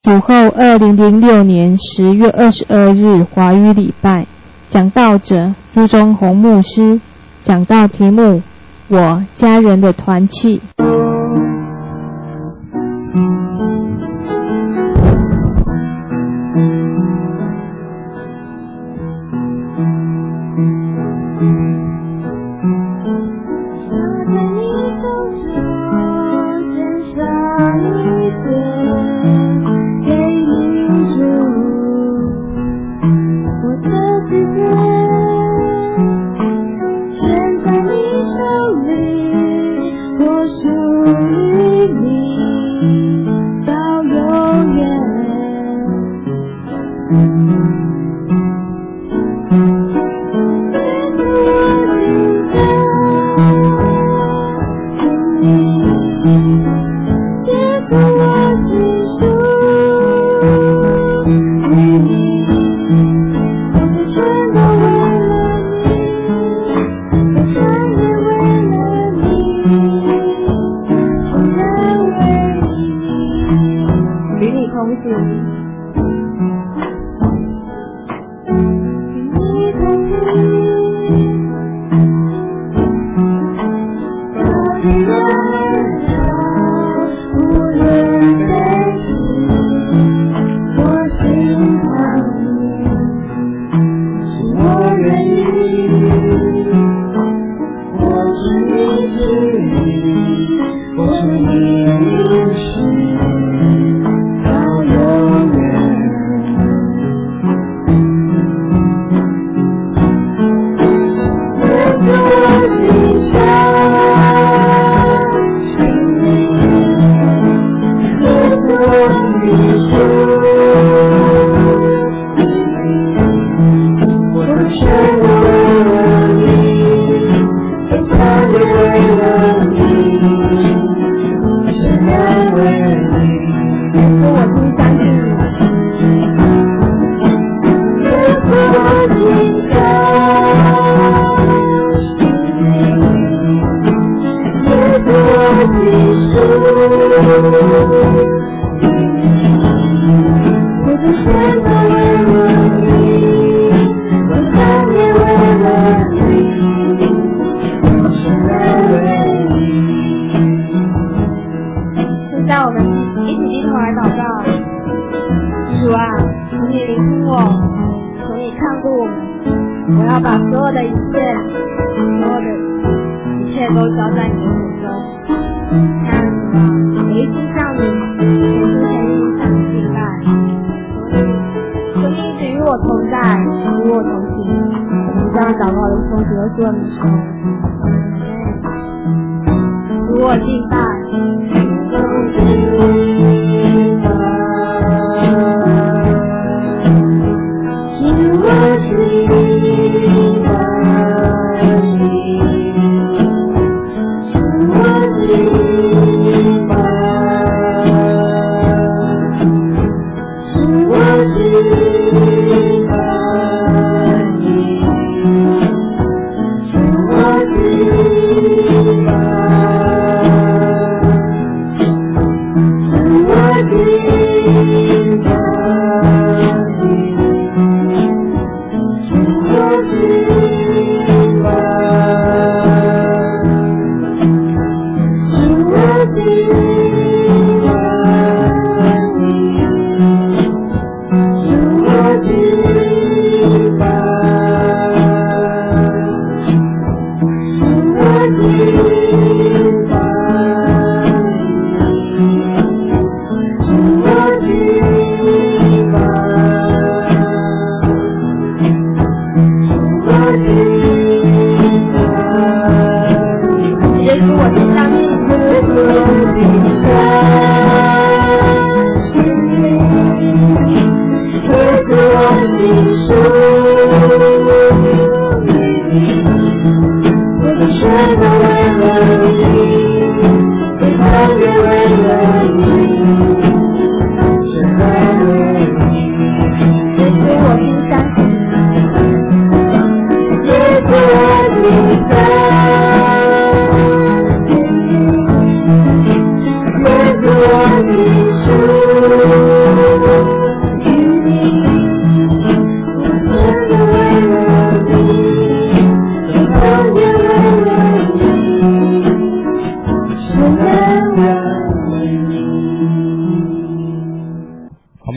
主后2006年10月22日华语礼拜，讲道者朱宗宏牧师，讲道题目：我家人的团契。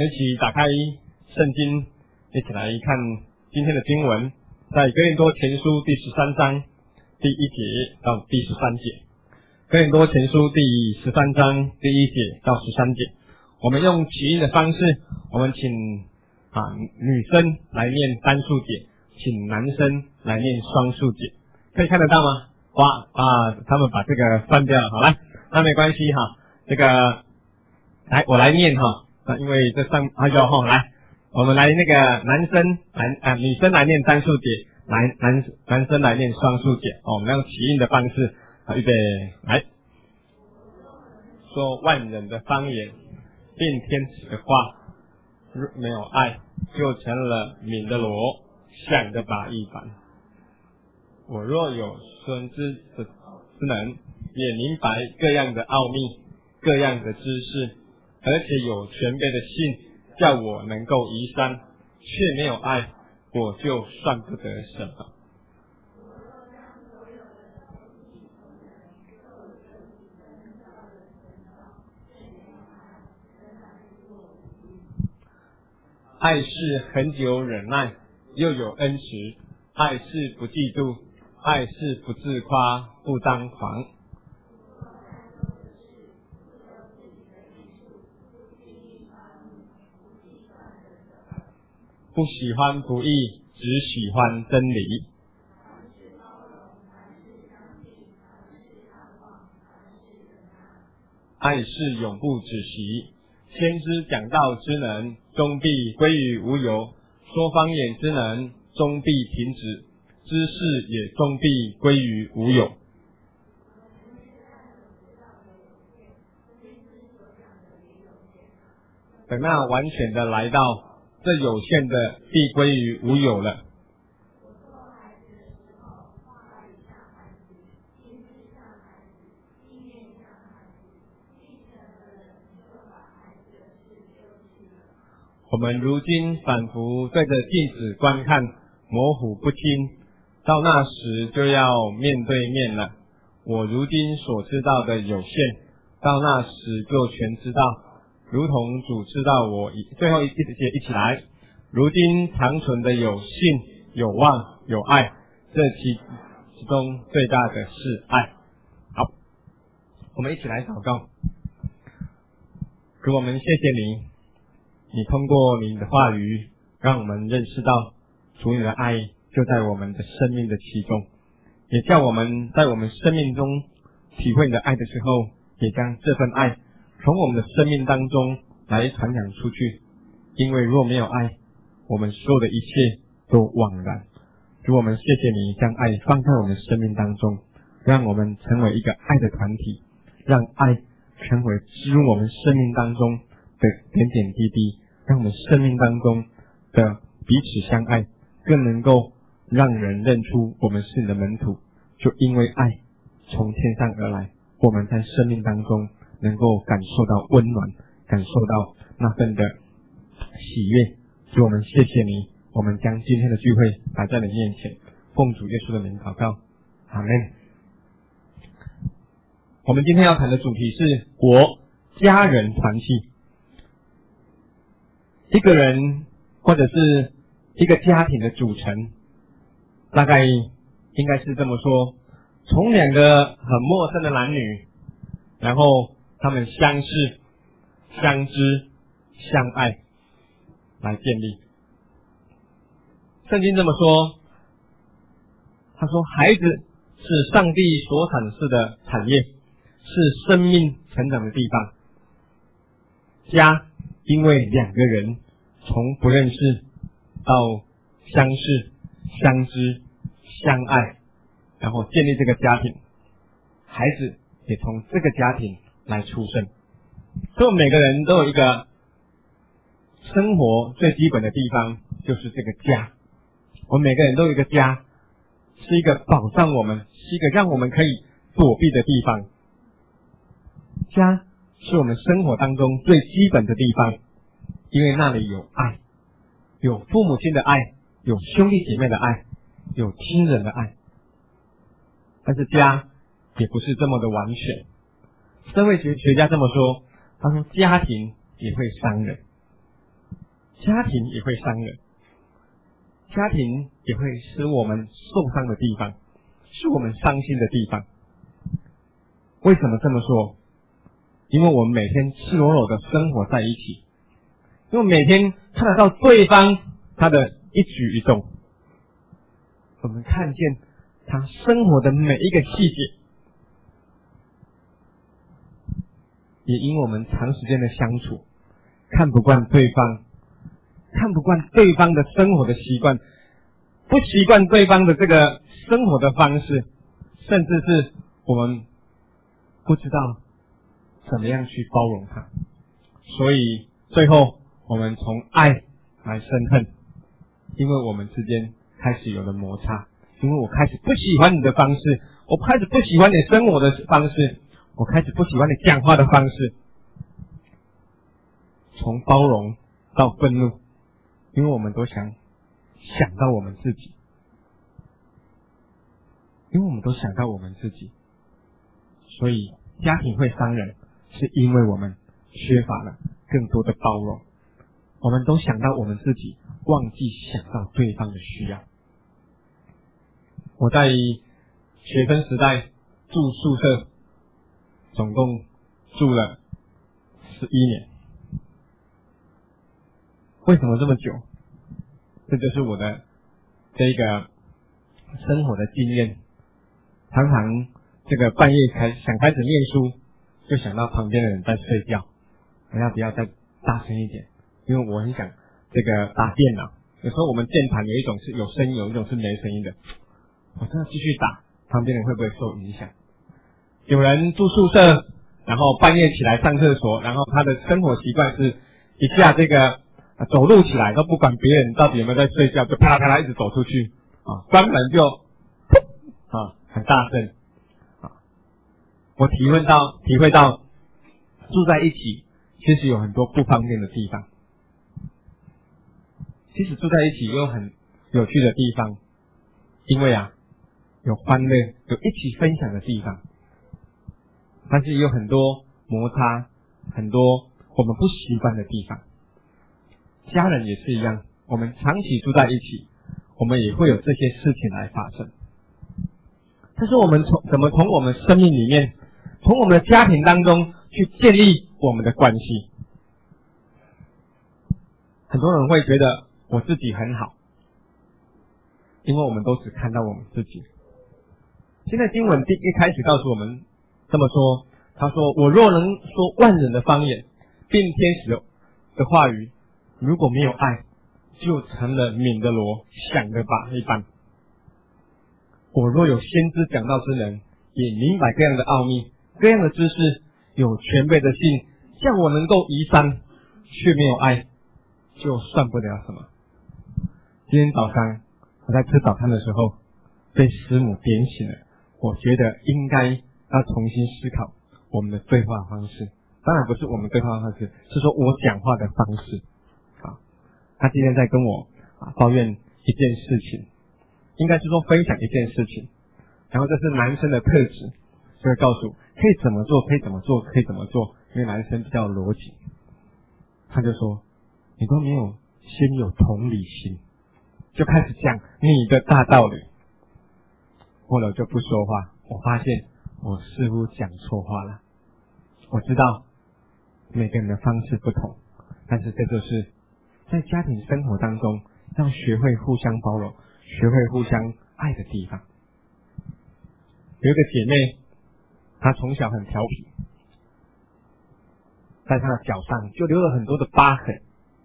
们一起打开圣经，一起来看今天的经文，在哥林多前书第13章第1节到第13节。哥林多前书第13章第1节到13节，我们用起音的方式，我们请女生来念单数节，请男生来念双数节，可以看得到吗？他们把这个翻掉了，好来，那没关系哈，这个来我来念哈，因为这上来，我们来那个女生来念单数节，男生来念双数节，我们用起音的方式，预备来，说万人的方言，变天使的话，若没有爱，就成了敏的锣，响的把一般。我若有孙之能，也明白各样的奥秘，各样的知识，而且有全备的信，叫我能够移山，却没有爱，我就算不得什么。爱是恒久忍耐，又有恩慈；爱是不嫉妒，爱是不自夸，不张狂。不喜欢不义，只喜欢真理。爱是永不止息。先知讲道之能，终必归于无有；说方言之能，终必停止；知识也终必归于无有。等那完全的来到，这有限的必归于无有了。我们如今反复对着镜子观看，模糊不清，到那时就要面对面了。我如今所知道的有限，到那时就全知道，如同主知道我。最后一节一起来，如今长存的有信、有望、有爱，这其中最大的是爱。好，我们一起来祷告。主，我们谢谢你通过你的话语，让我们认识到主你的爱就在我们的生命的其中，也叫我们在我们生命中体会你的爱的时候，也将这份爱从我们的生命当中来传扬出去。因为若没有爱，我们所有的一切都枉然。主，我们谢谢你将爱放在我们生命当中，让我们成为一个爱的团体，让爱成为植入我们生命当中的点点滴滴，让我们生命当中的彼此相爱，更能够让人认出我们是你的门徒。就因为爱从天上而来，我们在生命当中能够感受到温暖，感受到那份的喜悦。主，我们谢谢你，我们将今天的聚会摆在你面前，奉主耶稣的名祷告，阿们。我们今天要谈的主题是国家人团契。一个人或者是一个家庭的组成，大概应该是这么说，从两个很陌生的男女，然后他们相识、相知、相爱来建立。圣经这么说，他说孩子是上帝所产生的产业，是生命成长的地方。家因为两个人从不认识到相识、相知、相爱，然后建立这个家庭，孩子也从这个家庭来出生。所以我们每个人都有一个生活最基本的地方，就是这个家。我们每个人都有一个家，是一个保障我们，是一个让我们可以躲避的地方。家是我们生活当中最基本的地方，因为那里有爱，有父母亲的爱，有兄弟姐妹的爱，有亲人的爱。但是家也不是这么的完全。社会学家这么说，他说家庭也会伤人。 家庭也会伤人，家庭也会使我们受伤的地方，是我们伤心的地方。为什么这么说？因为我们每天赤裸裸的生活在一起，因为每天看得到对方他的一举一动，我们看见他生活的每一个细节，也因我们长时间的相处，看不惯对方，看不惯对方的生活的习惯，不习惯对方的这个生活的方式，甚至是我们不知道怎么样去包容他，所以最后我们从爱来生恨，因为我们之间开始有了摩擦，因为我开始不喜欢你的方式，我开始不喜欢你生活的方式，我开始不喜欢你讲话的方式，从包容到愤怒，因为我们都想到我们自己，因为我们都想到我们自己，所以家庭会伤人，是因为我们缺乏了更多的包容，我们都想到我们自己，忘记想到对方的需要。我在学生时代住宿舍，总共住了11年。为什么这么久？这就是我的这个生活的经验。常常这个半夜想开始念书，就想到旁边的人在睡觉，我要不要再大声一点？因为我很想这个打电脑，有时候我们键盘有一种是有声音，有一种是没声音的，我真的继续打，旁边人会不会受影响？有人住宿舍，然后半夜起来上厕所，然后他的生活习惯是一下这个走路起来都不管别人到底有没有在睡觉，就啪啦啪啦一直走出去啊，关门就很大声啊。我体会到住在一起其实有很多不方便的地方，其实住在一起也有很有趣的地方，因为有欢乐，有一起分享的地方，但是也有很多摩擦，很多我们不习惯的地方。家人也是一样，我们长期住在一起，我们也会有这些事情来发生。但是我们怎么从我们生命里面，从我们的家庭当中去建立我们的关系？很多人会觉得我自己很好，因为我们都只看到我们自己。现在经文一开始告诉我们这么说，他说：我若能说万人的方言，并天使的话语，如果没有爱，就成了敏的锣，响的靶一般。我若有先知讲道之能，也明白各样的奥秘，各样的知识，有全备的信，像我能够移山，却没有爱，就算不了什么。今天早上我在吃早餐的时候，被师母点醒了，我觉得应该要重新思考我们的对话方式。当然不是我们对话方式，是说我讲话的方式。他今天在跟我抱怨一件事情，应该是说分享一件事情，然后这是男生的特质，就会告诉可以怎么做，可以怎么做，可以怎么做，因为男生比较有逻辑。他就说你都没有先有同理心，就开始讲你的大道理。后来就不说话，我发现我似乎讲错话了。我知道每个人的方式不同，但是这就是在家庭生活当中要学会互相包容，学会互相爱的地方。有一个姐妹，她从小很调皮，在她的脚上就留了很多的疤痕，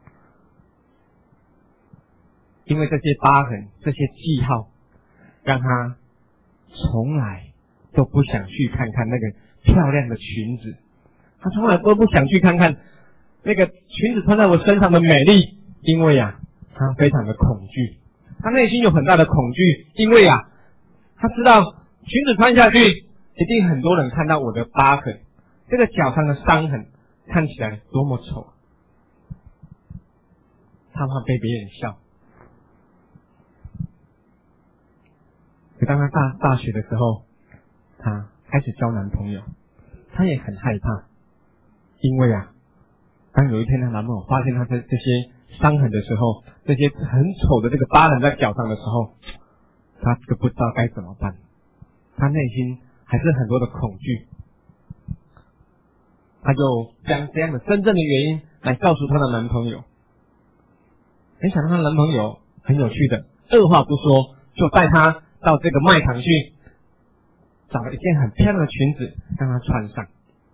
因为这些疤痕，这些记号，让她从来都不想去看看那个漂亮的裙子，她从来都不想去看看那个裙子穿在我身上的美丽，因为她非常的恐惧，她内心有很大的恐惧，因为她知道裙子穿下去一定很多人看到我的疤痕，这个脚上的伤痕看起来多么丑，她怕被别人笑。可当她大学的时候，她开始交男朋友，她也很害怕，因为当有一天她男朋友发现她这些伤痕的时候，这些很丑的这个疤痕在脚上的时候，他就不知道该怎么办，他内心还是很多的恐惧，他就将这样的真正的原因来告诉她的男朋友。没想到她男朋友很有趣的，二话不说就带她到这个卖场去找了一件很漂亮的裙子让她穿上。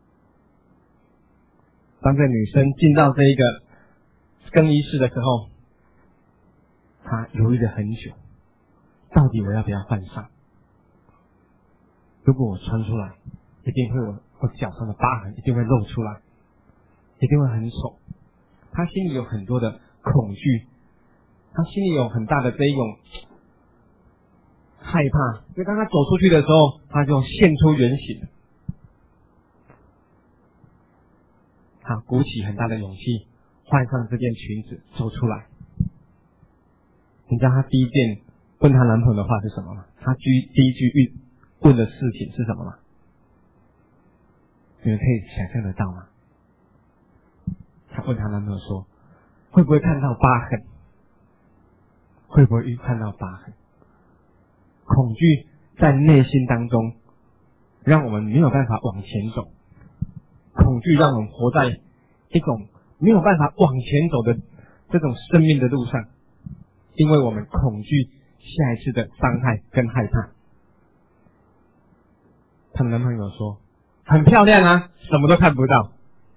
当这女生进到这一个更衣室的时候，她犹豫了很久，到底我要不要换上？如果我穿出来，一定会我脚上的疤痕一定会露出来，一定会很丑。她心里有很多的恐惧，她心里有很大的这一种害怕，所以当她走出去的时候，她就现出原形。她鼓起很大的勇气，换上这件裙子走出来。你知道她第一件问她男朋友的话是什么吗？她第一句问的事情是什么吗？你们可以想象得到吗？她问她男朋友说，会不会看到疤痕？会不会看到疤痕？恐惧在内心当中让我们没有办法往前走，恐惧让我们活在一种没有办法往前走的这种生命的路上，因为我们恐惧下一次的伤害跟害怕。她的男朋友说，很漂亮啊，什么都看不到。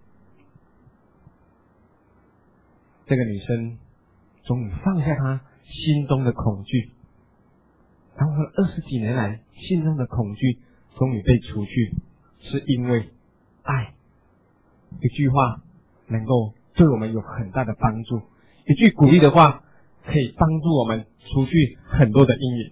这个女生终于放下她心中的恐惧，然后20几年来心中的恐惧终于被除去，是因为爱。一句话能够对我们有很大的帮助，一句鼓励的话可以帮助我们除去很多的阴影。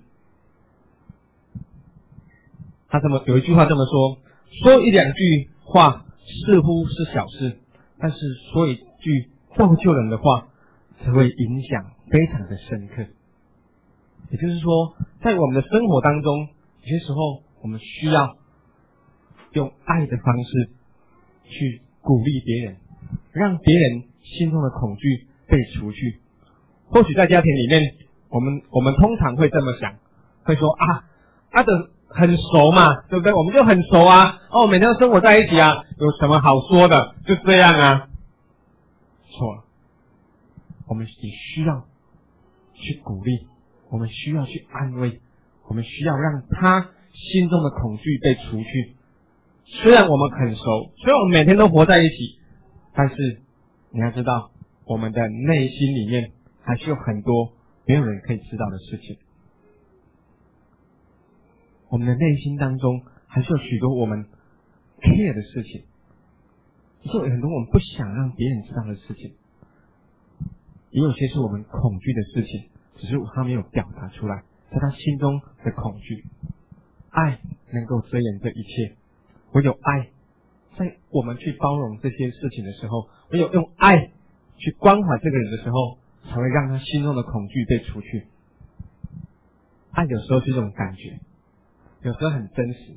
他有一句话这么说，说一两句话似乎是小事，但是说一句造就人的话才会影响非常的深刻。也就是说，在我们的生活当中，有些时候我们需要用爱的方式去鼓励别人，让别人心中的恐惧被除去。或许在家庭里面，我们通常会这么想，会说的很熟嘛，对不对？我们就很熟啊，每天都生活在一起啊，有什么好说的？就这样啊。错了，我们也需要去鼓励，我们需要去安慰，我们需要让他心中的恐惧被除去。虽然我们很熟，虽然我们每天都活在一起，但是你要知道，我们的内心里面还是有很多没有人可以知道的事情。我们的内心当中还是有许多我们 care 的事情，是有很多我们不想让别人知道的事情，也有些是我们恐惧的事情，只是他没有表达出来，在他心中的恐惧。爱能够遮掩这一切，唯有爱在我们去包容这些事情的时候，唯有用爱去关怀这个人的时候，才会让他心中的恐惧被除去。爱有时候是一种感觉，有时候很真实，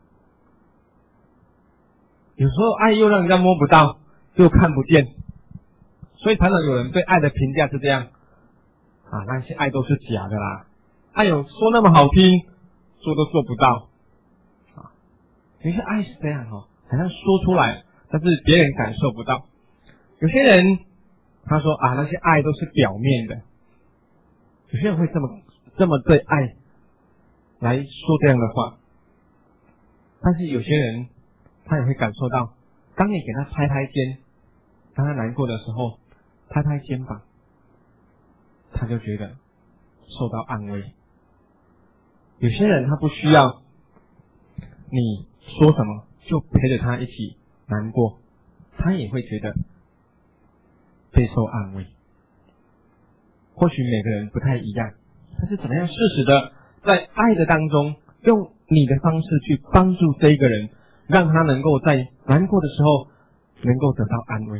有时候爱又让人家摸不到，又看不见。所以常常有人对爱的评价是这样那些爱都是假的啦，爱有说那么好听，做都做不到有些爱是这样好像说出来，但是别人感受不到。有些人他说那些爱都是表面的，有些人会这么对爱来说这样的话，但是有些人他也会感受到，当你给他拍拍肩，当他难过的时候拍拍肩膀，他就觉得受到安慰。有些人他不需要你说什么，就陪着他一起难过，他也会觉得备受安慰。或许每个人不太一样，但是怎么样适时的在爱的当中，用你的方式去帮助这一个人，让他能够在难过的时候能够得到安慰。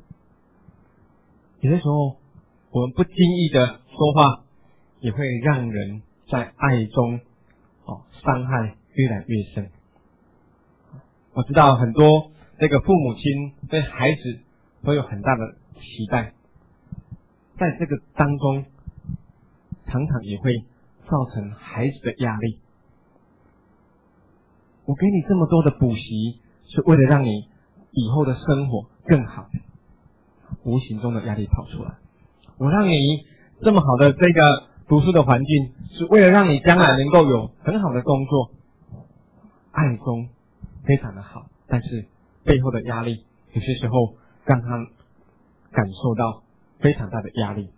有些时候我们不经意的说话，也会让人在爱中伤害越来越深。我知道很多这个父母亲对孩子都有很大的期待， 在这个当中，常常也会造成孩子的压力。我给你这么多的补习，是为了让你以后的生活更好，无形中的压力跑出来。我让你这么好的这个读书的环境，是为了让你将来能够有很好的工作。爱中非常的好，但是背后的压力有些时候让他感受到非常大的压力。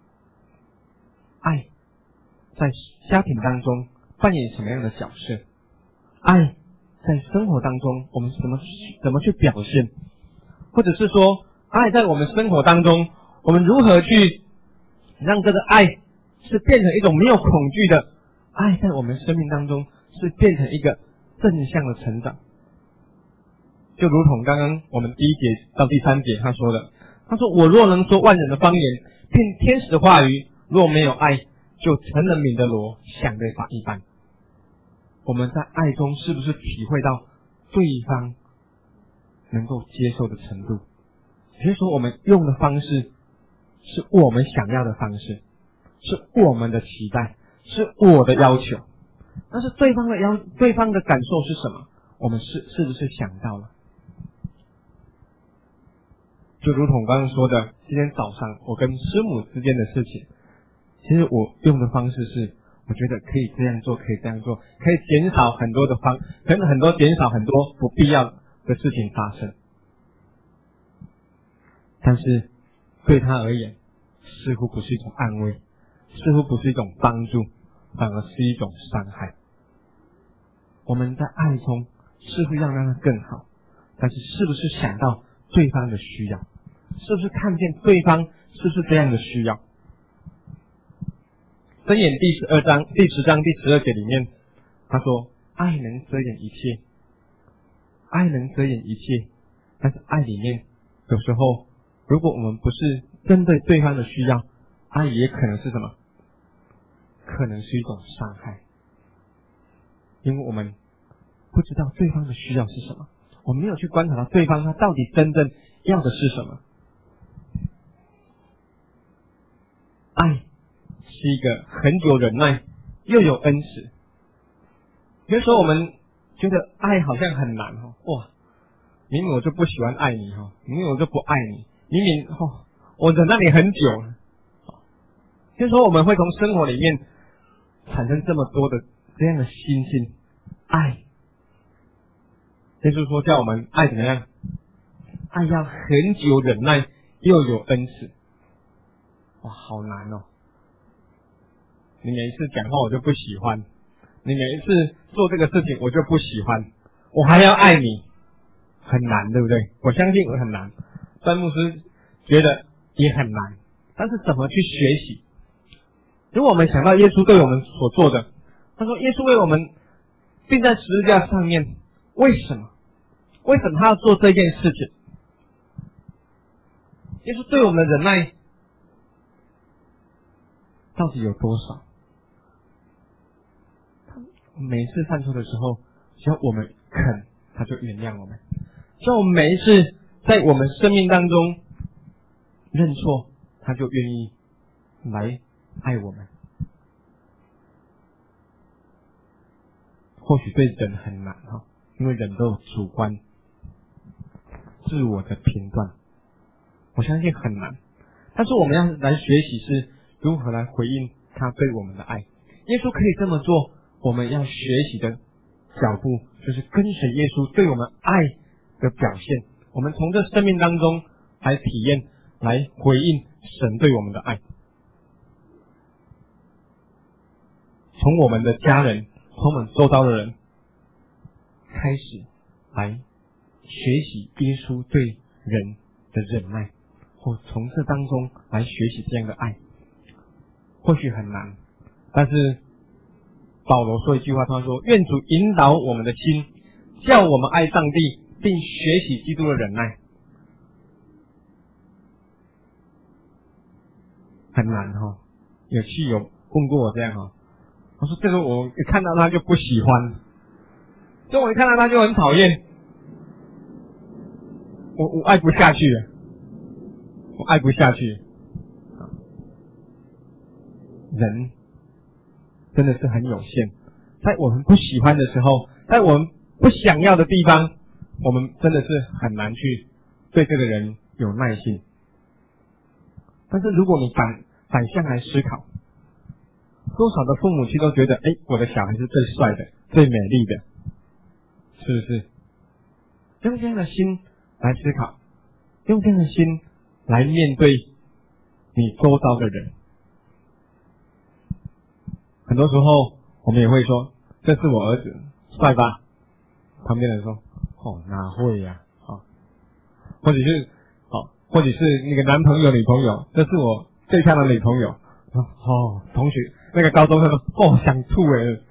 爱在家庭当中扮演什么样的角色？爱在生活当中我们怎么去表现？或者是说，爱在我们生活当中，我们如何去让这个爱是变成一种没有恐惧的爱，在我们生命当中是变成一个正向的成长。就如同刚刚我们第一节到第三节他说的，他说我若能说万人的方言，并天使的话语，若没有爱，就成了米的罗，响的法一般。我们在爱中是不是体会到对方能够接受的程度？也就是说，我们用的方式是我们想要的方式，是我们的期待，是我的要求。但是对方的感受是什么？我们是不是想到了？就如同我刚刚说的，今天早上我跟师母之间的事情，其实我用的方式是，我觉得可以这样做，可以这样做，可以减少很多减少很多不必要的事情发生。但是对他而言，似乎不是一种安慰，似乎不是一种帮助，反而是一种伤害。我们在爱中似乎要让它更好，但是是不是想到对方的需要？是不是看见对方是不是这样的需要？箴言第10章第12节里面，他说爱能遮掩一切，爱能遮掩一切。但是爱里面有时候，如果我们不是针对对方的需要，爱也可能是什么？可能是一种伤害。因为我们不知道对方的需要是什么，我们没有去观察到对方他到底真正要的是什么。爱是一个很久忍耐又有恩慈。有时候我们觉得爱好像很难哇，明明我就不喜欢爱你明明我就不爱你，明明我忍耐你很久了。有时候我们会从生活里面产生这么多的这样的心性。爱耶稣说叫我们爱怎么样？爱要很久忍耐又有恩慈。哇，好难哦！你每一次讲话我就不喜欢，你每一次做这个事情我就不喜欢，我还要爱你，很难，对不对？我相信我很难，詹牧师觉得也很难，但是怎么去学习？如果我们想到耶稣对我们所做的，他说耶稣为我们钉在十字架上面，为什么他要做这件事情？耶稣对我们的忍耐到底有多少？每一次犯错的时候，只要我们肯，他就原谅我们；只要我们每一次在我们生命当中认错，他就愿意来爱我们。或许对人很难因为人都有主观自我的评断，我相信很难。但是我们要来学习是如何来回应他对我们的爱。耶稣可以这么做，我们要学习的脚步就是跟随耶稣对我们爱的表现。我们从这生命当中来体验，来回应神对我们的爱。从我们的家人，从我们周遭的人开始来学习耶稣对人的忍耐，或从这当中来学习这样的爱。或许很难，但是保罗说一句话，他说愿主引导我们的心，叫我们爱上帝，并学习基督的忍耐。很难有去友问过我这样我说这个我一看到他就不喜欢，就我一看到他就很讨厌，我爱不下去了，我爱不下去。 人真的是很有限，在我们不喜欢的时候，在我们不想要的地方，我们真的是很难去对这个人有耐性。但是如果你反向来思考，多少的父母亲都觉得，我的小孩是最帅的、最美丽的，是不是？用这样的心来思考，用这样的心来面对你周遭的人。很多时候我们也会说，这是我儿子，帅吧？旁边人说，哪会呀？或者是那个男朋友、女朋友，这是我最漂亮的女朋友。同学，那个高中生说，想吐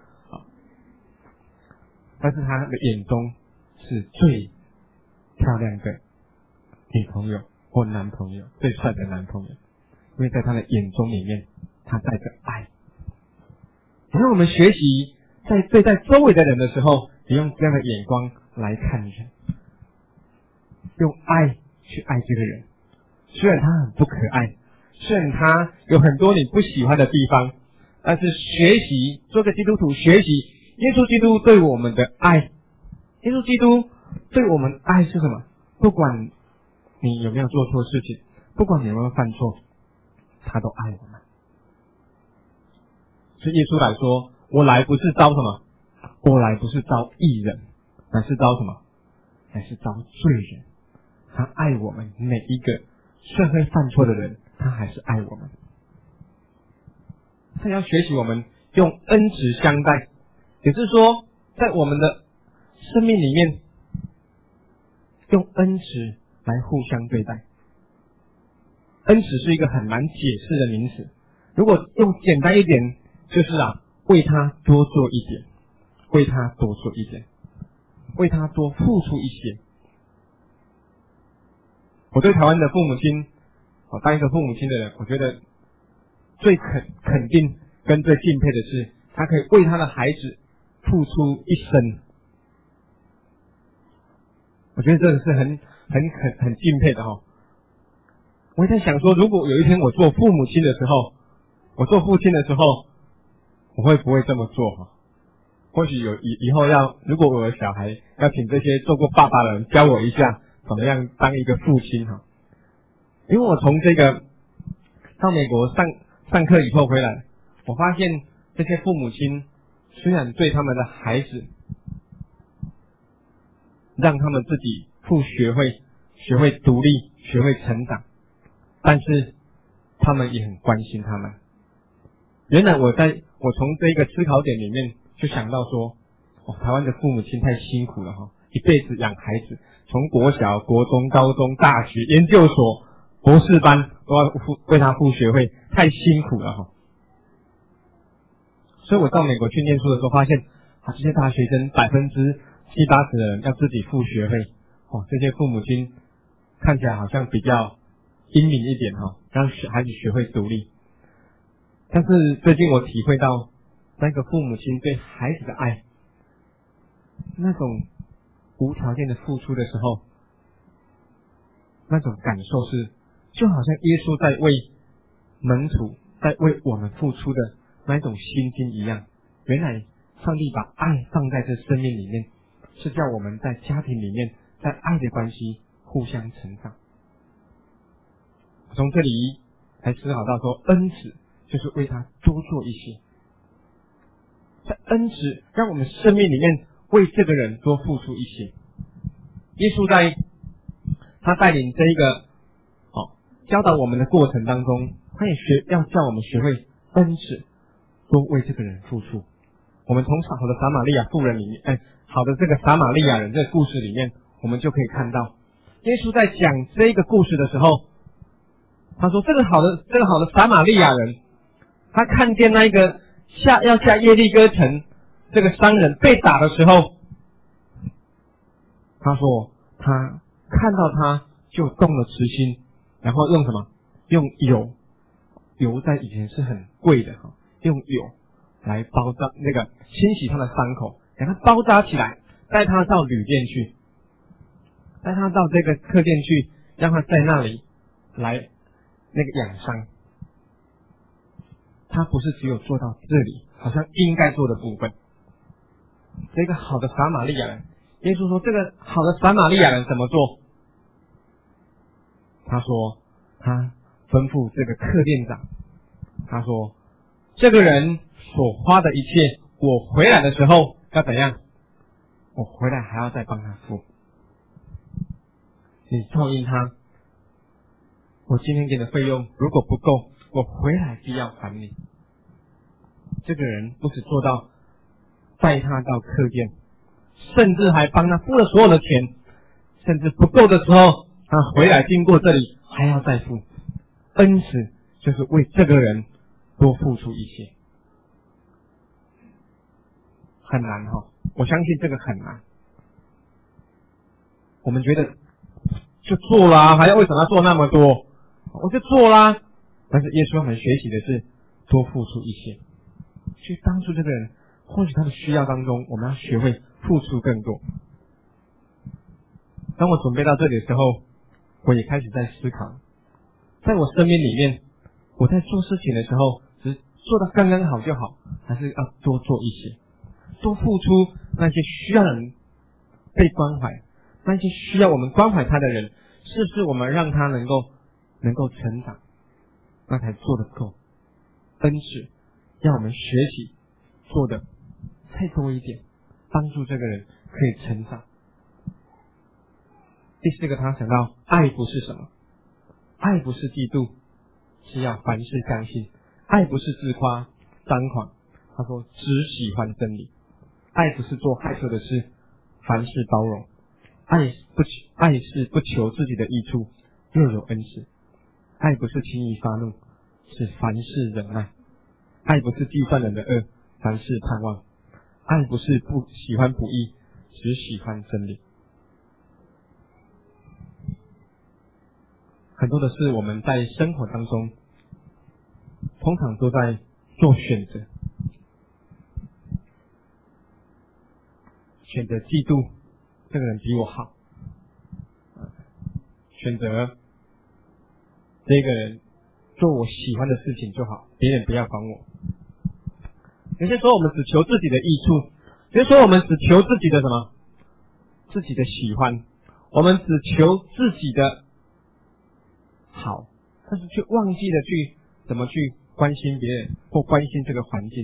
但是他的眼中是最漂亮的女朋友或男朋友，最帅的男朋友，因为在他的眼中里面，他带着爱。然后我们学习在对待周围的人的时候，也用这样的眼光来看人，用爱去爱这个人。虽然他很不可爱，虽然他有很多你不喜欢的地方，但是学习做个基督徒，学习耶稣基督对我们的爱。耶稣基督对我们爱是什么？不管你有没有做错事情，不管你有没有犯错，他都爱我们。所以耶稣来说，我来不是招什么？我来不是招义人，乃是招什么？乃是招罪人。他爱我们每一个虽然会犯错的人，他还是爱我们。他要学习我们用恩慈相待，也就是说，在我们的生命里面，用恩慈来互相对待。恩慈是一个很难解释的名词，如果用简单一点，就是为他多做一点，为他多做一点，为他多付出一些。我对台湾的父母亲，当一个父母亲的人，我觉得最肯定跟最敬佩的是，他可以为他的孩子付出一生。我觉得这个是很敬佩的我在想说，如果有一天我做父母亲的时候，我做父亲的时候，我会不会这么做或许以后如果我的小孩要请这些做过爸爸的人教我一下怎么样当一个父亲因为我从这个到美国上课以后回来，我发现这些父母亲虽然对他们的孩子让他们自己学会独立，学会成长，但是他们也很关心他们。原来我从这个思考点里面就想到说，台湾的父母亲太辛苦了一辈子养孩子，从国小、国中、高中、大学、研究所、博士班都要为他付学费，太辛苦了所以我到美国去念书的时候发现，这些大学生70%-80%的人要自己付学费这些父母亲看起来好像比较英明一点让孩子学会独立。但是最近我体会到那个父母亲对孩子的爱，那种无条件的付出的时候，那种感受是就好像耶稣在为门徒在为我们付出的那种心境一样。原来上帝把爱放在这生命里面，是叫我们在家庭里面，在爱的关系互相成长。从这里才思考到说，恩慈就是为他多做一些，在恩慈让我们生命里面为这个人多付出一些。耶稣在他带领这一个教导我们的过程当中，他也要叫我们学会恩慈，多为这个人付出。我们从好的撒玛利亚妇人里面，好的这个撒玛利亚人这个故事里面，我们就可以看到，耶稣在讲这个故事的时候，他说这个好的撒玛利亚人，他看见那一个要下耶利哥城这个商人被打的时候，他说他看到他就动了慈心，然后用什么？用油在以前是很贵的用油来包扎那个清洗他的伤口，给他包扎起来，带他到旅店去，带他到这个客店去，让他在那里来那个养伤。 他不是只有做到这里，好像应该做的部分。这个好的撒玛利亚人，耶稣说这个好的撒玛利亚人怎么做？他说他吩咐这个客店长，他说这个人所花的一切，我回来的时候要怎样？我回来还要再帮他付。你照应他，我今天给的费用如果不够，我回来必要还你。这个人不只做到带他到客店，甚至还帮他付了所有的钱，甚至不够的时候，他回来经过这里还要再付。恩慈就是为这个人多付出一些。很难哈，我相信这个很难。我们觉得就做啦，还要为什么要做那么多？我就做啦。但是耶稣让我们学习的是多付出一些，去帮助这个人。或许他的需要当中，我们要学会付出更多。当我准备到这里的时候，我也开始在思考，在我生命里面，我在做事情的时候，只是做到刚刚好就好，还是要多做一些，多付出那些需要人被关怀，那些需要我们关怀他的人，是不是我们让他能够成长，那才做得够。恩赐让我们学习做的再多一点，帮助这个人可以成长。第四个，他想到爱不是什么？爱不是嫉妒，是要凡事相信；爱不是自夸张狂，他说只喜欢真理；爱不是做害羞的事，凡事包容；爱是不求自己的益处，又有恩慈；爱不是轻易发怒，是凡事忍耐；爱不是计算人的恶，凡事盼望；爱不是不喜欢不义，只喜欢真理。很多的事我们在生活当中通常都在做选择，选择嫉妒这个人比我好，选择这个人做我喜欢的事情就好，别人不要管我。有些时候我们只求自己的益处，有些时候我们只求自己的什么？自己的喜欢，我们只求自己的好，但是却忘记了去怎么去关心别人或关心这个环境。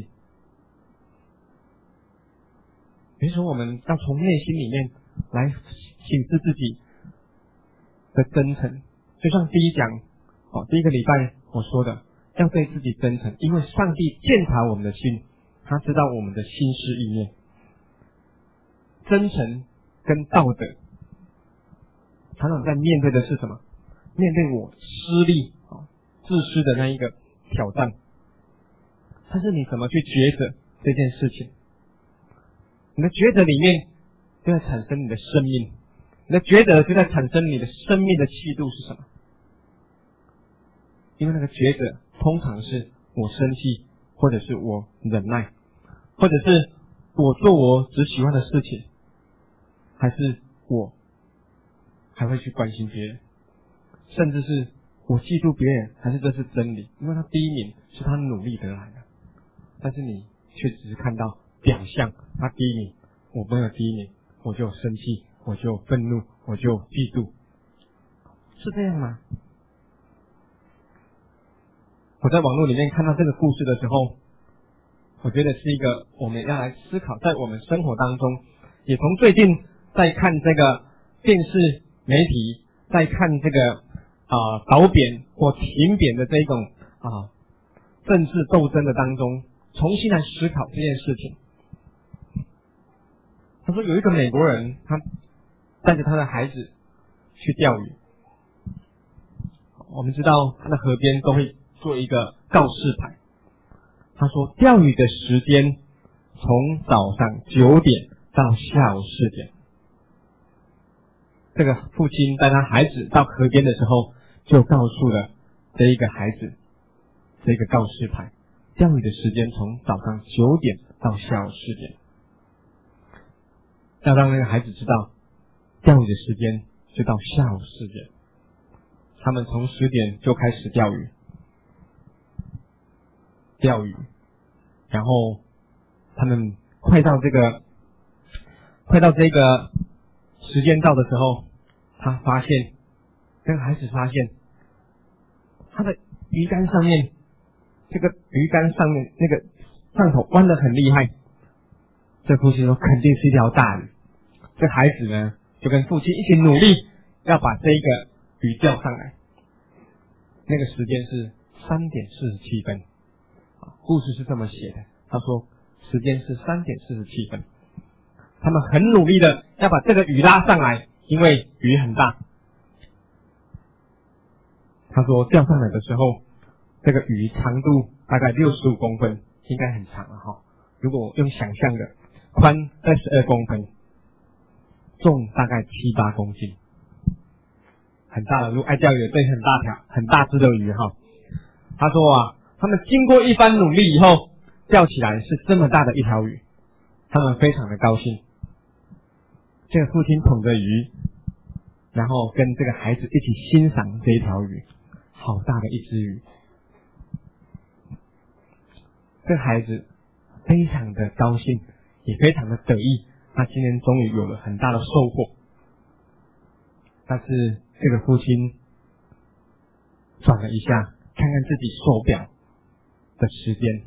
有时候我们要从内心里面来省视自己的真诚，就像第一讲第一个礼拜我说的，要对自己真诚，因为上帝鉴察我们的心，他知道我们的心思意念。真诚跟道德常常在面对的是什么？面对我私利自私的那一个挑战，但是你怎么去抉择这件事情？你的抉择里面就在产生你的生命，你的抉择就在产生你的生命的气度是什么？因为那个抉择通常是我生气，或者是我忍耐，或者是我做我只喜欢的事情，还是我还会去关心别人，甚至是我嫉妒别人，还是这是真理？因为他第一名是他努力得来的，但是你却只是看到表象，他第一名，我没有第一名，我就生气，我就愤怒，我就嫉妒，是这样吗？我在网络里面看到这个故事的时候，我觉得是一个我们要来思考，在我们生活当中，也从最近在看这个电视媒体，在看这个倒扁或停扁的这种政治斗争的当中，重新来思考这件事情。他说有一个美国人，他带着他的孩子去钓鱼。我们知道他的河边都会做一个告示牌，他说钓鱼的时间从早上9点到下午4点。这个父亲带他孩子到河边的时候，就告诉了这一个孩子这个告示牌，钓鱼的时间从早上9点到下午4点，要让那个孩子知道钓鱼的时间就到下午4点。他们从10点就开始钓鱼， 钓鱼，然后他们快到这个时间到的时候，这个孩子发现他的鱼竿上面，这个鱼竿上面那个上头弯得很厉害。这父亲说肯定是一条大鱼，这孩子呢就跟父亲一起努力要把这个鱼钓上来。那个时间是3点47分，故事是这么写的。他说时间是3点47分，他们很努力的要把这个鱼拉上来，因为鱼很大。他说钓上来的时候，这个鱼长度大概65公分，应该很长了哈。如果用想象的，宽22公分，重大概7、8公斤，很大的。如果爱钓鱼，这很大只的鱼哈。他说他们经过一番努力以后，钓起来是这么大的一条鱼，他们非常的高兴。这个父亲捧着鱼，然后跟这个孩子一起欣赏这一条鱼，好大的一只鱼。这个孩子非常的高兴，也非常的得意，他今天终于有了很大的收获。但是这个父亲转了一下，看看自己手表的时间，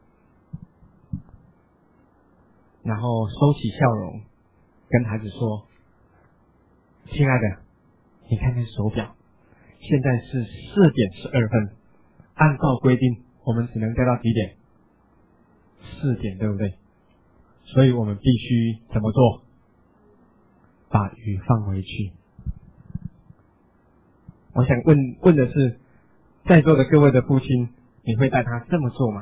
然后收起笑容，跟孩子说：“亲爱的，你看看手表，现在是4点12分，按照规定，我们只能钓到几点？4点，对不对？所以我们必须怎么做？把鱼放回去。”我想问的是，在座的各位的父亲，你会带他这么做吗？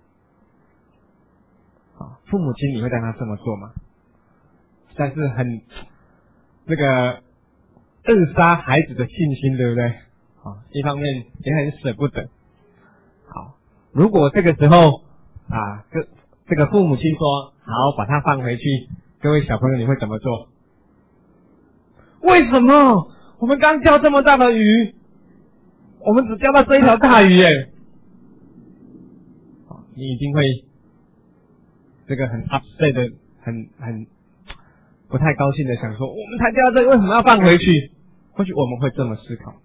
父母亲，你会带他这么做吗？但是很这个扼杀孩子的信心，对不对？一方面也很舍不得。好，如果这个时候这个父母亲说好，把它放回去，各位小朋友，你会怎么做？为什么？我们刚钓这么大的鱼，我们只钓到这一条大鱼耶！你一定会这个很 upset 的，很不太高兴的想说，我们才钓到这个，为什么要放回去？或许我们会这么思考。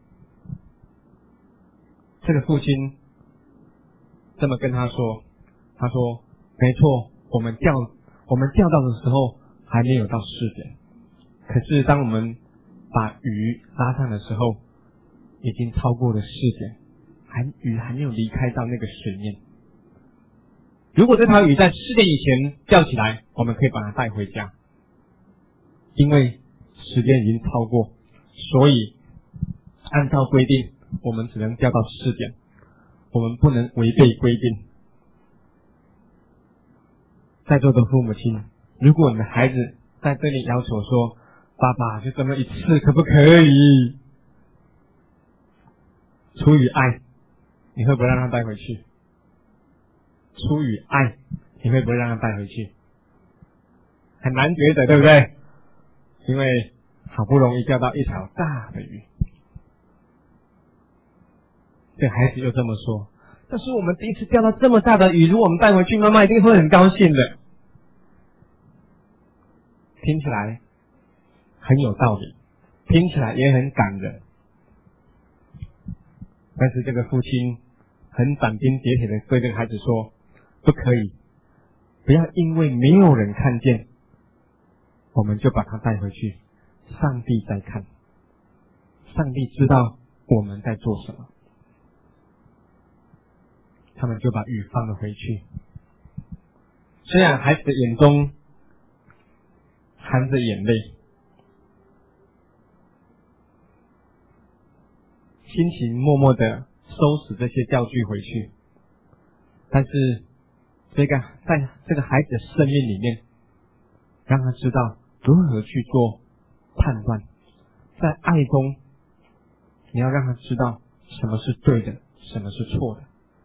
这个父亲这么跟他说，他说没错，我们钓到的时候还没有到4点，可是当我们把鱼拉上的时候，已经超过了4点，鱼还没有离开到那个水面。如果这条鱼在4点以前钓起来，我们可以把它带回家，因为时间已经超过，所以按照规定，我们只能钓到4点，我们不能违背规定。在座的父母亲，如果你的孩子在这里要求说，爸爸就这么一次可不可以？出于爱，你会不会让他带回去？出于爱，你会不会让他带回去？很难抉择，对不对？因为好不容易钓到一条大的鱼，这孩子就这么说。但是我们第一次钓到这么大的鱼，如果我们带回去，妈妈一定会很高兴的。听起来很有道理，听起来也很感人。但是这个父亲很斩钉截铁的对这个孩子说，不可以，不要因为没有人看见，我们就把他带回去。上帝在看，上帝知道我们在做什么。他们就把鱼放了回去。虽然孩子的眼中含着眼泪，心情默默的收拾这些钓具回去，但是在这个孩子的生命里面，让他知道如何去做判断。在爱中，你要让他知道什么是对的，什么是错的。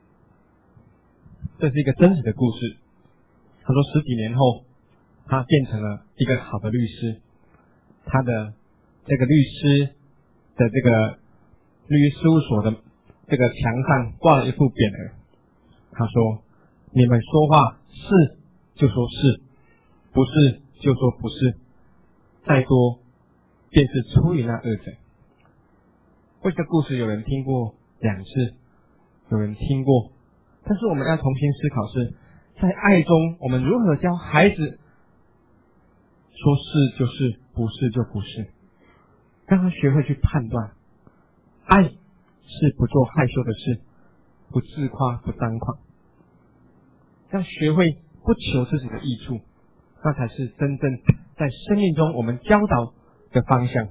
这是一个真实的故事。他说10几年后，他变成了一个好的律师。他的这个律师的这个律师事务所的这个墙上挂了一副匾额，他说你们说话是就说是，不是就说不是，再多便是出于那恶者。这个故事有人听过2次，有人听过，但是我们要重新思考是，在爱中我们如何教孩子说是就是，不是就不是，让他学会去判断。爱是不做害羞的事，不自夸，不张狂，要学会不求自己的益处，那才是真正在生命中我们教导的方向。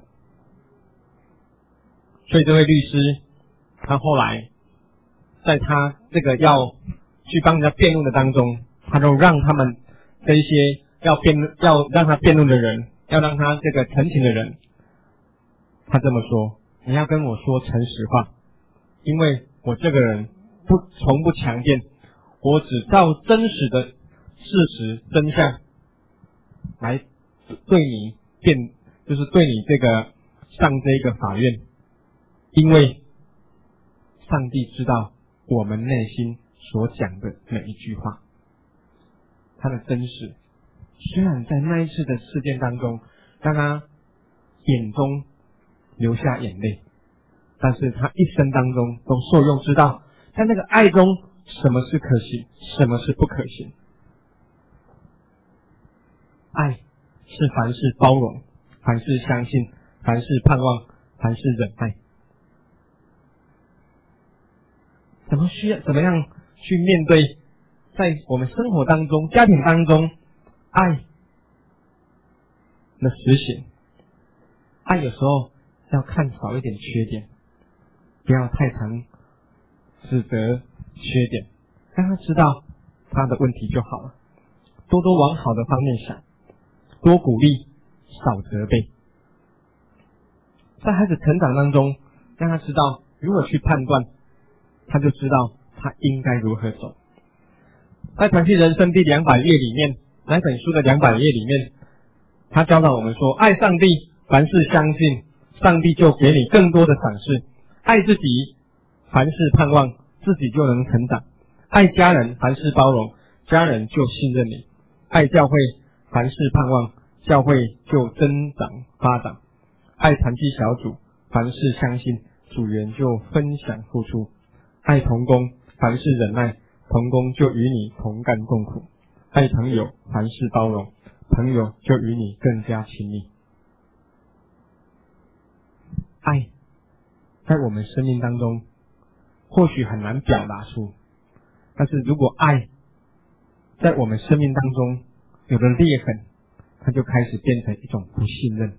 所以这位律师他后来在他这个要去帮人家辩论的当中，他就让他们这一些要让他辩论的人，要让他这个陈情的人，他这么说：你要跟我说诚实话，因为我这个人从不强辩，我只照真实的事实真相来对你辩，就是对你这个上这个法院。因为上帝知道我们内心所讲的每一句话，他的真实。虽然在那一次的事件当中让他眼中流下眼泪，但是他一生当中都受用知道，在那个爱中什么是可行，什么是不可行。爱是凡事包容，凡事相信，凡事盼望，凡事忍耐。怎么样去面对在我们生活当中、家庭当中爱的实行？爱有时候要看少一点缺点，不要太常指责缺点，让他知道他的问题就好了。多多往好的方面想，多鼓励，少责备。在孩子成长当中，让他知道如何去判断，他就知道他应该如何走。在《传奇人生》第200页里面，那本书的200页里面，他教导我们说：爱上帝，凡事相信，上帝就给你更多的赏识；爱自己，凡事盼望，自己就能成长；爱家人，凡事包容，家人就信任你；爱教会，凡事盼望，教会就增长发展；爱团契小组，凡事相信，组员就分享付出；爱同工，凡事忍耐，同工就与你同甘共苦；爱朋友，凡事包容，朋友就与你更加亲密。爱在我们生命当中或许很难表达出，但是如果爱在我们生命当中有了裂痕，它就开始变成一种不信任。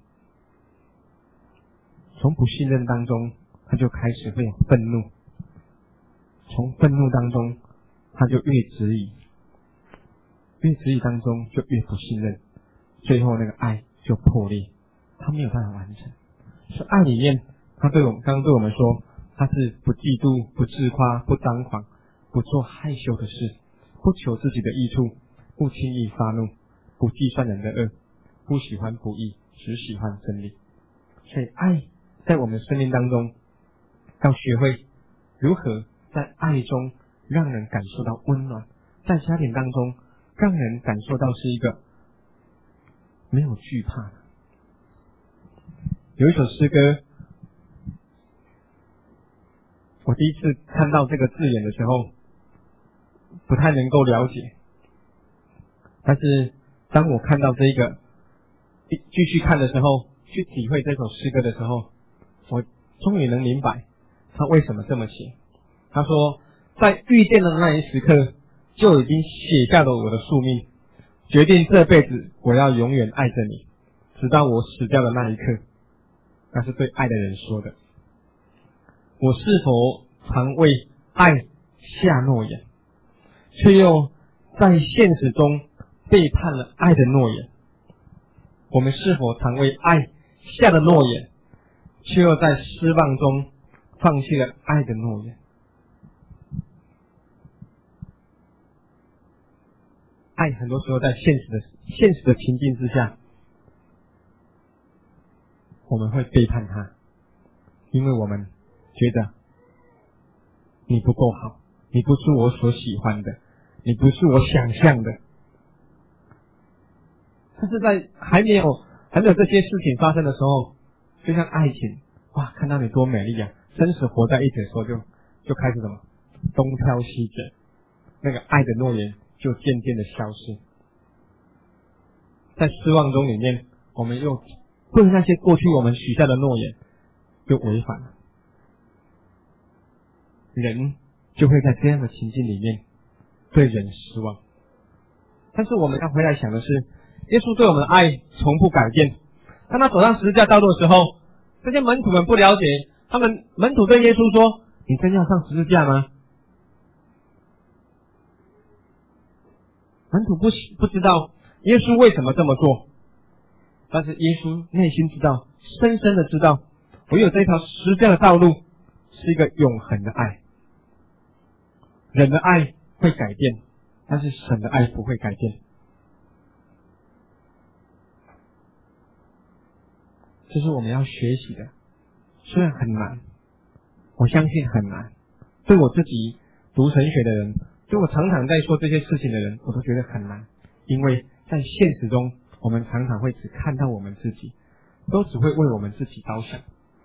从不信任当中，它就开始会有愤怒，从愤怒当中他就越质疑，越质疑当中就越不信任，最后那个爱就破裂，他没有办法完成。所以爱里面，他刚刚对我们说，他是不嫉妒，不自夸，不张狂，不做害羞的事，不求自己的益处，不轻易发怒，不计算人的恶，不喜欢不义，只喜欢真理。所以爱在我们生命当中要学会如何在爱中让人感受到温暖，在家庭当中让人感受到是一个没有惧怕的。有一首诗歌，我第一次看到这个字眼的时候不太能够了解，但是当我看到这一个继续看的时候，去体会这首诗歌的时候，我终于能明白他为什么这么写。他说，在遇见的那一时刻就已经写下了我的宿命，决定这辈子我要永远爱着你，直到我死掉的那一刻。那是对爱的人说的。我是否常为爱下诺言，却又在现实中背叛了爱的诺言？我们是否常为爱下的诺言，却又在失望中放弃了爱的诺言？爱很多时候在现实的情境之下，我们会背叛他，因为我们觉得你不够好，你不是我所喜欢的， 你不是我想象的。但是在还没有这些事情发生的时候，就像爱情，哇，看到你多美丽啊，生死活在一起的时候就开始什么东飘西卷，那个爱的诺言就渐渐的消失。在失望中里面，我们又对那些过去我们许下的诺言又违反了，人就会在这样的情境里面对人失望。但是我们要回来想的是，耶稣对我们的爱从不改变。当他走上十字架道路的时候，这些门徒们不了解，门徒对耶稣说：“你真要上十字架吗？”门徒不知道耶稣为什么这么做，但是耶稣内心知道，深深的知道，唯有这条十字架的道路是一个永恒的爱。人的爱会改变，但是神的爱不会改变。这是我们要学习的，虽然很难，我相信很难。对我自己读神学的人，对我常常在说这些事情的人，我都觉得很难，因为在现实中，我们常常会只看到我们自己，都只会为我们自己着想。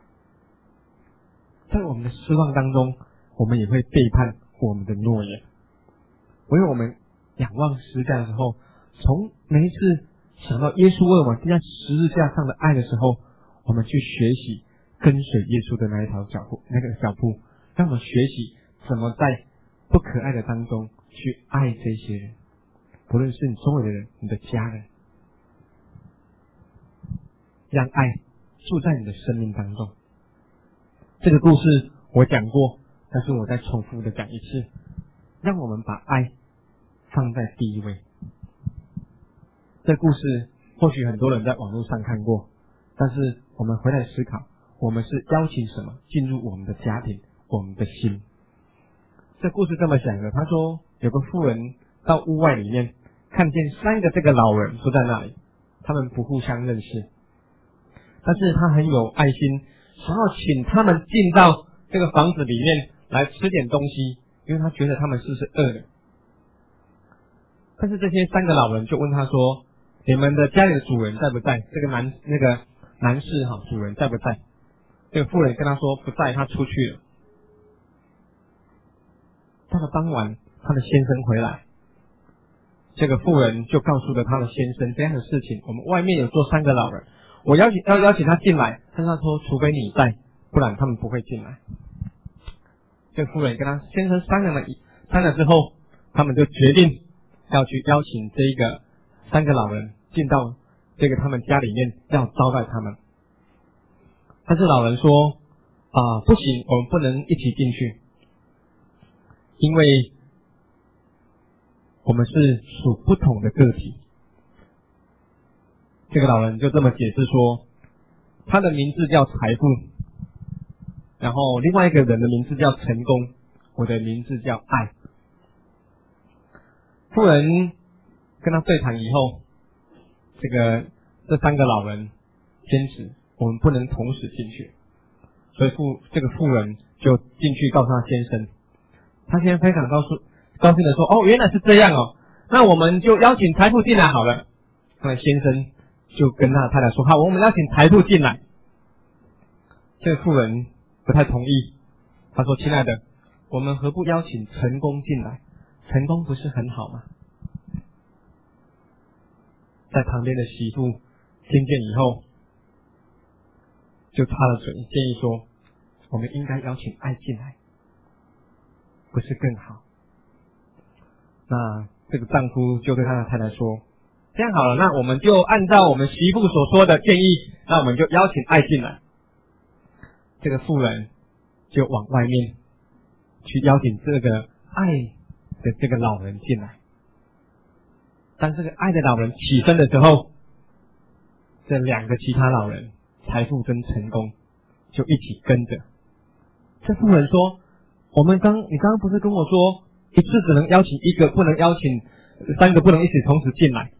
在我们的失望当中，我们也会背叛我们的诺言。唯有我们仰望十字架的时候，从每一次想到耶稣为我们钉在十字架上的爱的时候，我们去学习跟随耶稣的那个脚步，让我们学习怎么在不可爱的当中去爱这些人，不论是你周围的人，你的家人，让爱住在你的生命当中。这个故事我讲过，但是我再重复的讲一次，让我们把爱放在第一位。这故事或许很多人在网络上看过，但是我们回来思考，我们是邀请什么进入我们的家庭，我们的心。这故事这么讲的，他说有个妇人到屋外里面，看见3个这个老人坐在那里，他们不互相认识，但是他很有爱心，想要请他们进到这个房子里面来吃点东西，因为他觉得他们是不是饿了。但是这些3个老人就问他说：“你们的家里的主人在不在？”这个男士主人在不在？这个妇人跟他说不在，他出去了。到了傍晚，他的先生回来，这个妇人就告诉了他的先生这样的事情：我们外面有坐3个老人，我要邀请他进来，但是他说除非你在，不然他们不会进来。这个妇人跟他先生商量了之后，他们就决定要去邀请这一个3个老人进到这个他们家里面，要招待他们。但是老人说不行，我们不能一起进去，因为我们是属不同的个体。这个老人就这么解释说，他的名字叫财富，然后另外一个人的名字叫成功，我的名字叫爱。妇人跟他对谈以后，这3个老人坚持我们不能同时进去，所以这个妇人就进去告诉他先生，他先生非常高兴的说：“哦，原来是这样哦，那我们就邀请财富进来好了。”那先生就跟他的太太说：“好，我们邀请财富进来。”这个妇人不太同意，他说：“亲爱的，我们何不邀请成功进来？成功不是很好吗？”在旁边的媳妇听见以后，就插了嘴，建议说：“我们应该邀请爱进来，不是更好？”那这个丈夫就对他的太太说：“这样好了，那我们就按照我们媳妇所说的建议，那我们就邀请爱进来。”这个妇人就往外面去邀请这个爱的这个老人进来。当这个爱的老人起身的时候，这2个其他老人财富跟成功就一起跟着。这妇人说：“你刚刚不是跟我说一次只能邀请1个，不能邀请3个，不能一起同时进来？”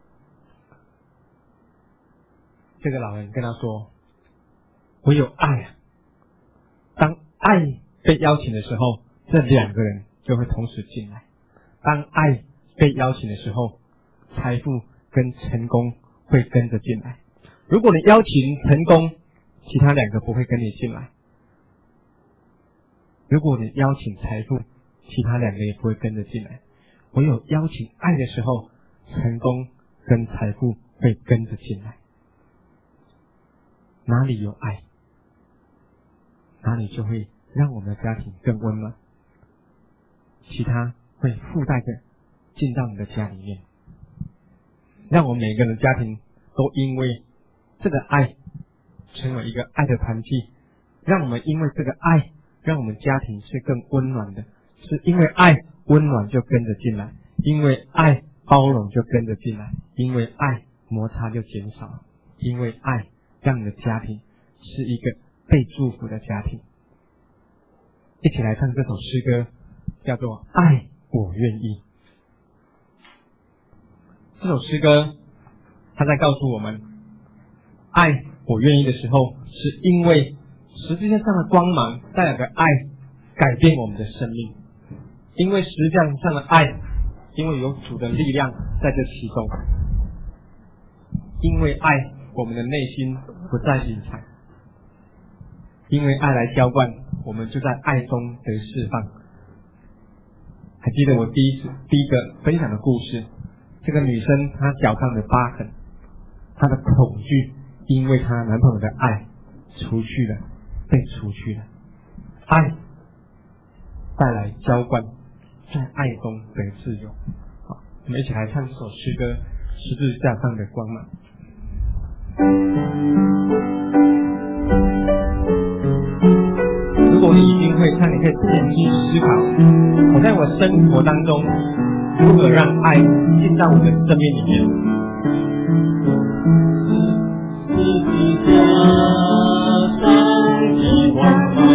这个老人跟他说：“唯有爱啊，当爱被邀请的时候，这2个人就会同时进来。 当爱被邀请的时候，财富跟成功会跟着进来。如果你邀请成功，其他两个不会跟你进来；如果你邀请财富，其他两个也不会跟着进来。唯有邀请爱的时候，成功跟财富会跟着进来。哪里有爱，哪里就会让我们的家庭更温暖，其他会附带着进到你的家里面，让我们每个人的家庭都因为这个爱成为一个爱的团契，让我们因为这个爱，让我们家庭是更温暖的，是因为爱温暖就跟着进来，因为爱包容就跟着进来，因为爱摩擦就减少，因为爱让你的家庭是一个被祝福的家庭。一起来唱这首诗歌，叫做《爱我愿意》。这首诗歌它在告诉我们，爱我愿意的时候，是因为十字架上的光芒带来的爱改变我们的生命，因为十字架上的爱，因为有主的力量在这其中，因为爱我们的内心不再隐藏，因为爱来浇灌，我们就在爱中得释放。还记得我第一个分享的故事，这个女生她脚上的疤痕，她的恐惧因为她男朋友的爱除去了，被除去了。爱带来浇灌，在爱中得自由。好，我们一起来唱这首诗歌《十字架上的光芒》。如果你已经会唱，你可以自己去思考，我在我生活当中如何让爱进到我的生命里面。 十字架上的光芒，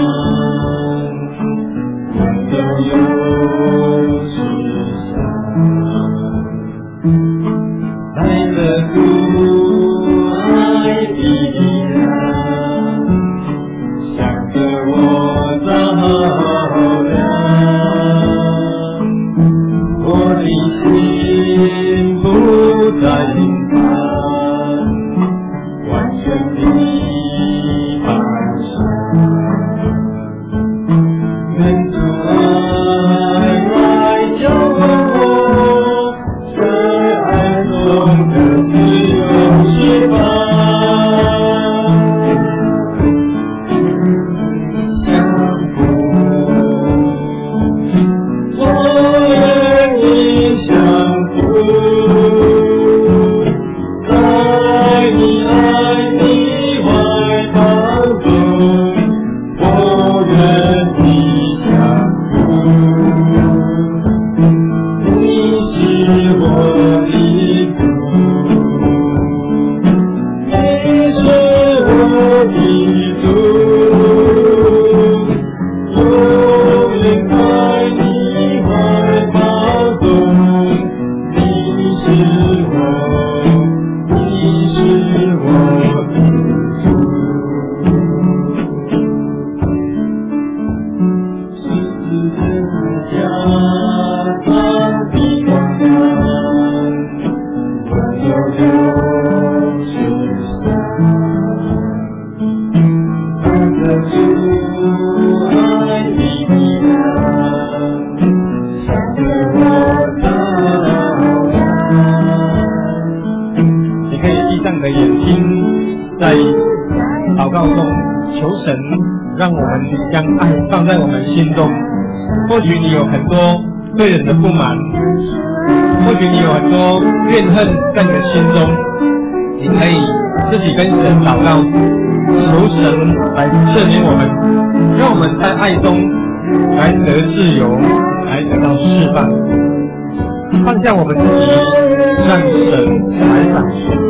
永有世上，带着主爱的力量，向着我照亮，我的心不再隐藏，完全的放下，愿主爱来浇灌我，在爱中的自由释放。心中，或许你有很多对人的不满，或许你有很多怨恨在你的心中，你可以自己跟神祷告，求神来赦免我们，让我们在爱中来得自由，来得到释放，放下我们自己，让神来掌权。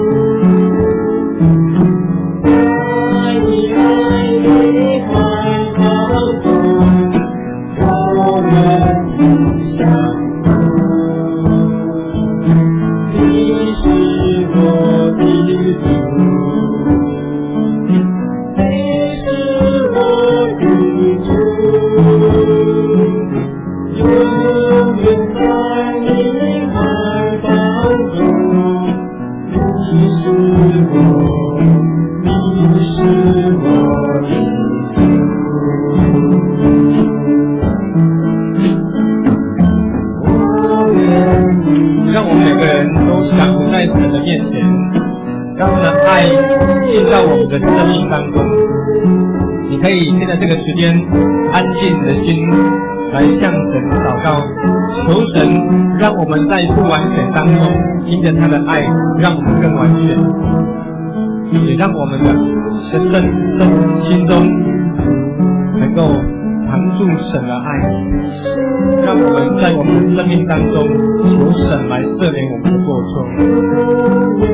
永远在让我们每个人都降服在神的面前，让他的爱进到我们的生命当中。你可以现在这个时间安静你的心，来向神祷告，求神让我们在不完全当中，因着他的爱，让我们更完全，也让我们的心中能够藏住神的爱，让我们在我们的生命当中求神来赦免我们的过错。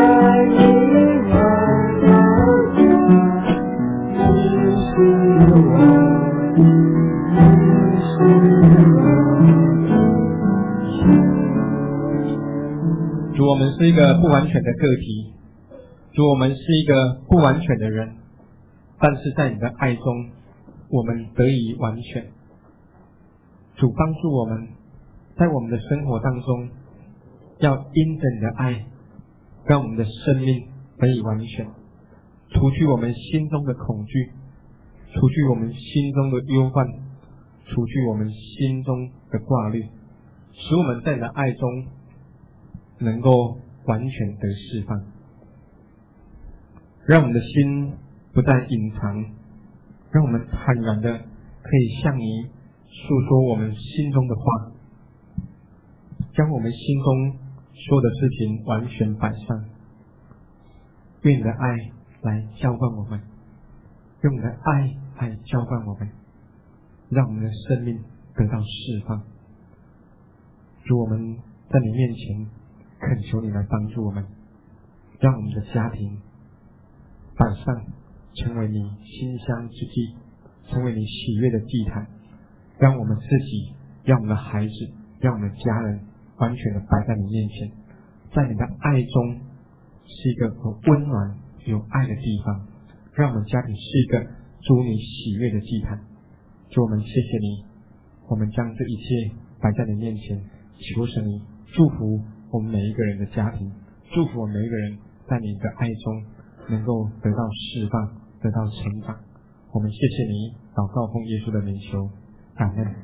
主，我们是一个不完全的个体，主，我们是一个不完全的人，但是在你的爱中，我们得以完全。主，帮助我们在我们的生活当中，要因着你的爱，让我们的生命得以完全，除去我们心中的恐惧，除去我们心中的忧患，除去我们心中的挂虑，使我们在你的爱中能够完全得释放，让我们的心不再隐藏，让我们坦然的可以向你诉说我们心中的话，将我们心中说的事情完全摆上，愿你的爱来浇灌我们，用你的爱来浇灌我们，让我们的生命得到释放。主，我们在你面前恳求你来帮助我们，让我们的家庭摆上成为你馨香之地，成为你喜悦的祭坛，让我们自己，让我们的孩子，让我们的家人完全的摆在你面前，在你的爱中是一个有温暖有爱的地方，让我们家庭是一个主你喜悦的祭坛。主，我们谢谢你，我们将这一切摆在你面前，求神你祝福我们每一个人的家庭，祝福我们每一个人在你的爱中能够得到释放，得到成长。我们谢谢你，祷告奉耶稣的名求，阿们。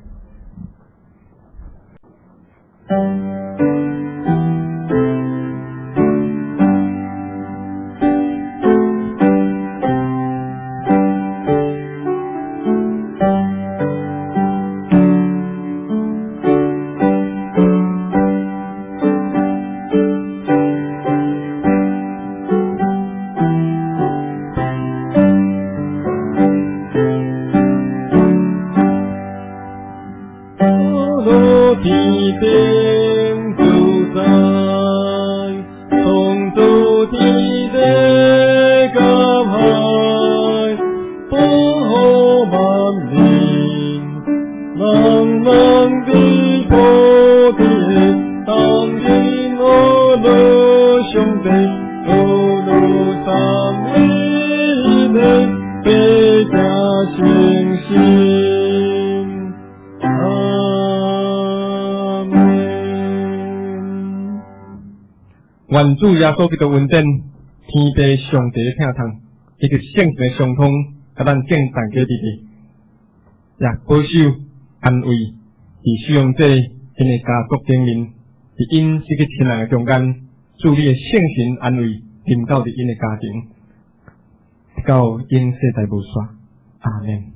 愿主耶稣基督恩典，天地上帝的疼痛，以及圣神的相通，甲咱敬大家弟弟，也保守安慰，伫使用者因的家族经营，伫因这个亲人的中间，祝你的圣神安慰临到伫因的家庭，到因世代无煞，阿们。